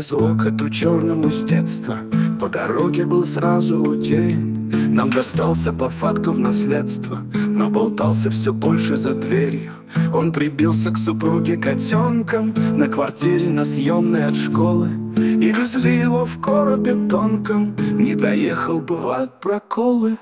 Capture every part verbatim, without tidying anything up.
повезло коту черному с детства. По дороге был сразу утерян. Нам достался по факту в наследство, но болтался все больше за дверью. Он прибился к супруге котенком на квартире на съемной от школы. И везли его в коробе тонком, не доехал, бывают проколы.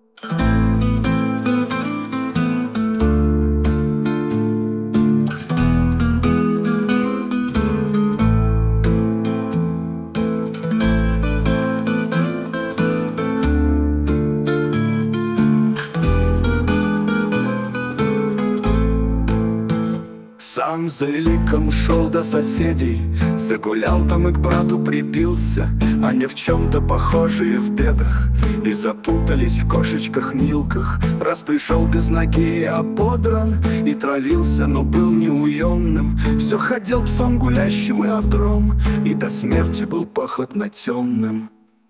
Сам за великом шел до соседей, загулял там и к брату прибился. Они в чем-то похожие в бедах и запутались в кошечках-милках. Раз пришел без ноги и ободран, и травился, но был неуемным. Все ходил псом гулящим и одром, и до смерти был похотно темным.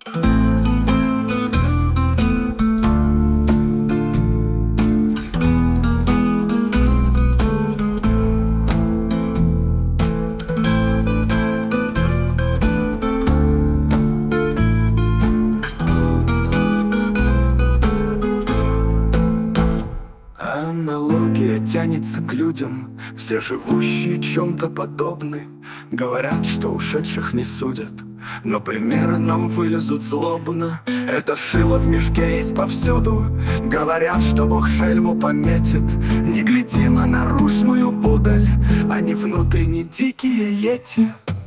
Аналогия тянется к людям, все живущие чем-то подобны. Говорят, что ушедших не судят, но примеры нам вылезут злобно. Это шило в мешке есть повсюду. Говорят, что Бог шельму пометит. Не гляди на наружную удаль, они внутри не дикие йети.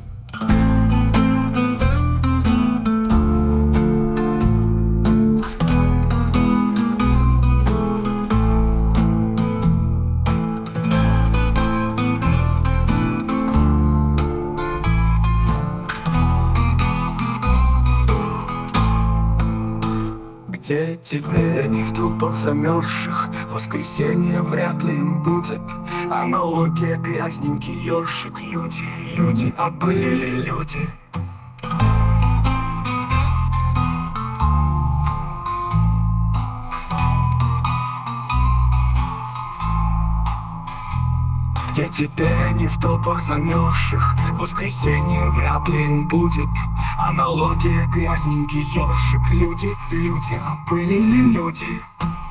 Где теперь они в трупах замерзших? Воскресенье вряд ли им будет. Аналогия грязненький ёршик. Люди, люди, опылили люди. Где теперь они в трупах замерзших? Воскресенье вряд ли им будет. Аналогия грязненький ёршик. Люди, люди, опылили люди.